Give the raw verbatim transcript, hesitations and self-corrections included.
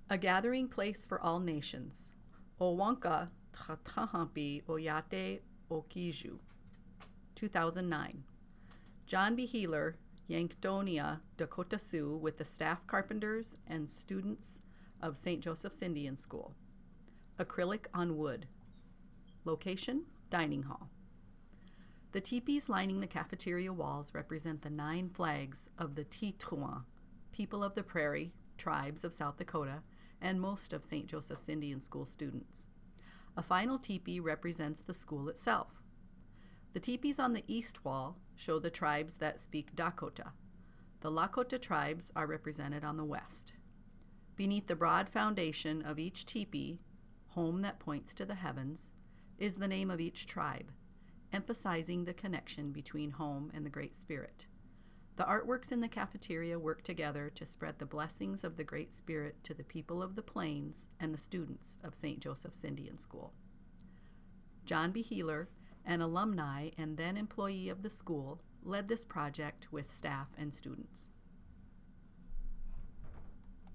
A gathering place for all nations. Owanka Tatahampi Oyate Okiju. two thousand nine. John B. Healer, Yanktonia, Dakota Sioux, with the staff carpenters and students of Saint Joseph's Indian School. Acrylic on wood. Location, dining hall. The teepees lining the cafeteria walls represent the nine flags of the Tetuan, people of the prairie, tribes of South Dakota, and most of Saint Joseph's Indian School students. A final teepee represents the school itself. The teepees on the east wall show the tribes that speak Dakota. The Lakota tribes are represented on the west. Beneath the broad foundation of each teepee, home that points to the heavens, is the name of each tribe, emphasizing the connection between home and the Great Spirit. The artworks in the cafeteria work together to spread the blessings of the Great Spirit to the people of the plains and the students of Saint Joseph's Indian School. John B. Healer, an alumni and then employee of the school, led this project with staff and students.